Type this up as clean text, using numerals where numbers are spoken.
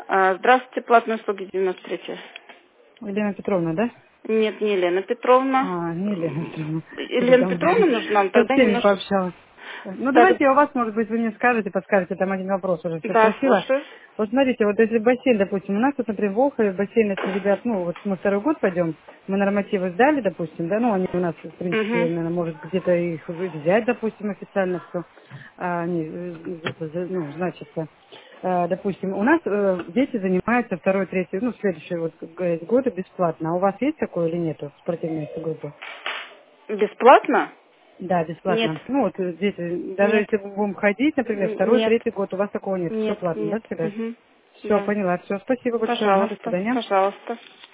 Здравствуйте, платные услуги 93. Елена Петровна, да? Нет, не Елена Петровна. Не Елена Петровна. Елена Петровна нужна, Со тогда всеми немножко... пообщалась. Ну, Так, давайте у вас, может быть, вы мне скажете, подскажете, там один вопрос уже все да, спросила. слушаю. Вот смотрите, вот если бассейн, допустим, у нас, вот, например, в Волхове бассейн, если ребят, ну, вот мы второй год пойдем, мы нормативы сдали, допустим, да, ну, они у нас, в принципе, Угу. наверное, может где-то их взять, допустим, официально все, они, ну, значится. Допустим, у нас дети занимаются второй, третий, ну, следующие вот годы бесплатно. А у вас есть такое или нету, спортивные группы? Бесплатно? Да, Нет, бесплатно. Ну, вот дети, даже нет, если мы будем ходить, например, второй, нет, третий год, у вас такого нет, все нет, платно, да, нет. всегда? Угу. Все, Да. поняла, все, спасибо большое, до Пожалуйста, свидания. пожалуйста.